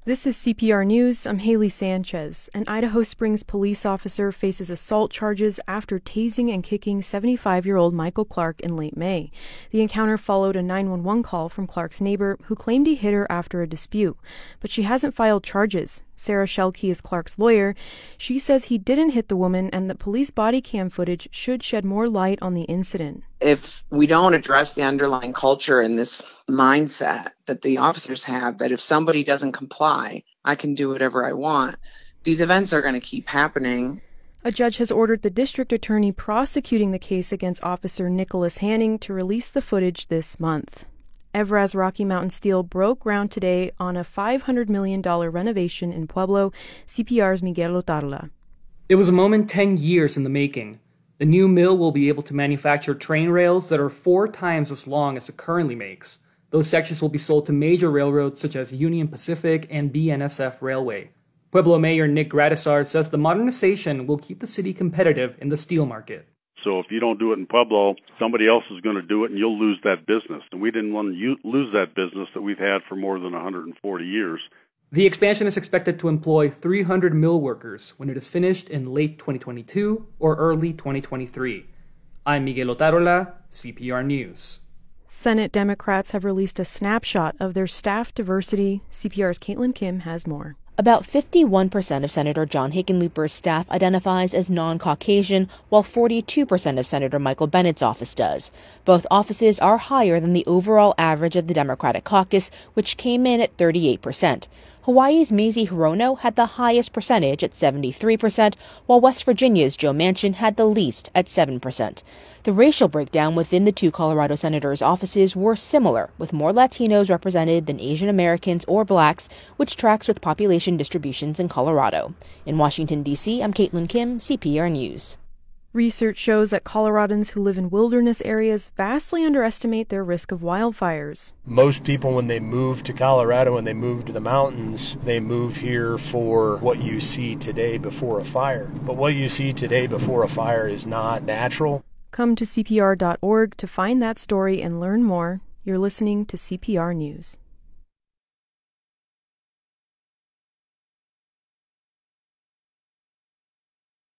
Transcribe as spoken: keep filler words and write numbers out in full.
This is C P R News. I'm Haley Sanchez. An Idaho Springs police officer faces assault charges after tasing and kicking seventy-five-year-old Michael Clark in late May. The encounter followed a nine one one call from Clark's neighbor, who claimed he hit her after a dispute. But she hasn't filed charges. Sarah Shelkey is Clark's lawyer. She says he didn't hit the woman and that police body cam footage should shed more light on the incident. If we don't address the underlying culture and this mindset that the officers have, that if somebody doesn't comply, I can do whatever I want, these events are going to keep happening. A judge has ordered the district attorney prosecuting the case against Officer Nicholas Hanning to release the footage this month. Evraz Rocky Mountain Steel broke ground today on a five hundred million dollars renovation in Pueblo. C P R's Miguel Otarla. It was a moment ten years in the making. The new mill will be able to manufacture train rails that are four times as long as it currently makes. Those sections will be sold to major railroads such as Union Pacific and B N S F Railway. Pueblo Mayor Nick Gradisar says the modernization will keep the city competitive in the steel market. So if you don't do it in Pueblo, somebody else is going to do it and you'll lose that business. And we didn't want to lose that business that we've had for more than one hundred forty years. The expansion is expected to employ three hundred mill workers when it is finished in late twenty twenty-two or early twenty twenty-three. I'm Miguel Otarola, C P R News. Senate Democrats have released a snapshot of their staff diversity. C P R's Caitlin Kim has more. About fifty-one percent of Senator John Hickenlooper's staff identifies as non-Caucasian, while forty-two percent of Senator Michael Bennett's office does. Both offices are higher than the overall average of the Democratic caucus, which came in at thirty-eight percent. Hawaii's Mazie Hirono had the highest percentage at seventy-three percent, while West Virginia's Joe Manchin had the least at seven percent. The racial breakdown within the two Colorado senators' offices were similar, with more Latinos represented than Asian Americans or blacks, which tracks with population distributions in Colorado. In Washington, D C, I'm Caitlin Kim, C P R News. Research shows that Coloradans who live in wilderness areas vastly underestimate their risk of wildfires. Most people, when they move to Colorado, when they move to the mountains, they move here for what you see today before a fire. But what you see today before a fire is not natural. Come to C P R dot org to find that story and learn more. You're listening to C P R News.